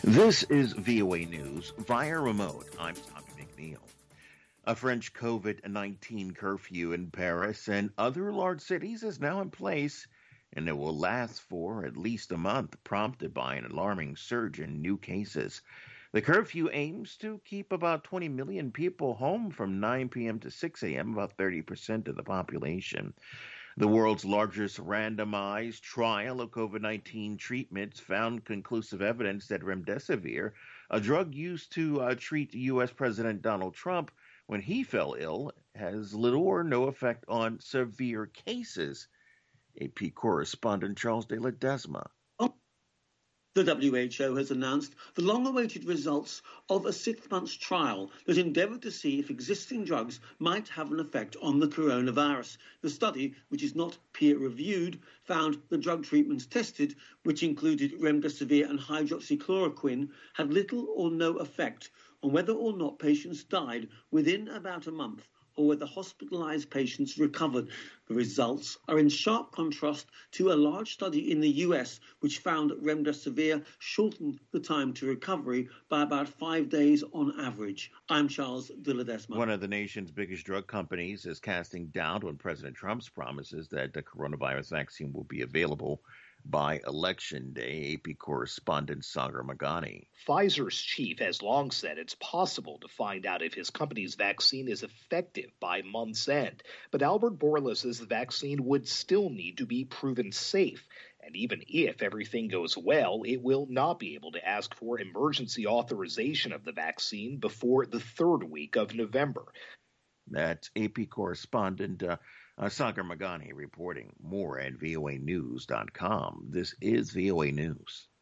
This is VOA News via remote. I'm Tommy McNeil. A French COVID-19 curfew in Paris and other large cities is now in place, and it will last for at least a month, prompted by an alarming surge in new cases. The curfew aims to keep about 20 million people home from 9 p.m. to 6 a.m., about 30% of the population. The world's largest randomized trial of COVID-19 treatments found conclusive evidence that remdesivir, a drug used to treat U.S. President Donald Trump when he fell ill, has little or no effect on severe cases. AP correspondent Charles de Ledesma. The WHO has announced the long-awaited results of a 6-month trial that endeavoured to see if existing drugs might have an effect on the coronavirus. The study, which is not peer-reviewed, found the drug treatments tested, which included remdesivir and hydroxychloroquine, had little or no effect on whether or not patients died within about a month, or whether hospitalized patients recovered. The results are in sharp contrast to a large study in the US, which found that remdesivir shortened the time to recovery by about 5 days on average. I'm Charles de Ledesma. One of the nation's biggest drug companies is casting doubt on President Trump's promises that the coronavirus vaccine will be available by Election Day. AP correspondent Sagar Magani. Pfizer's chief has long said it's possible to find out if his company's vaccine is effective by month's end. But Albert Bourla says the vaccine would still need to be proven safe. And even if everything goes well, it will not be able to ask for emergency authorization of the vaccine before the third week of November. That's AP correspondent Sagar Magani reporting. More at voanews.com. This is VOA News.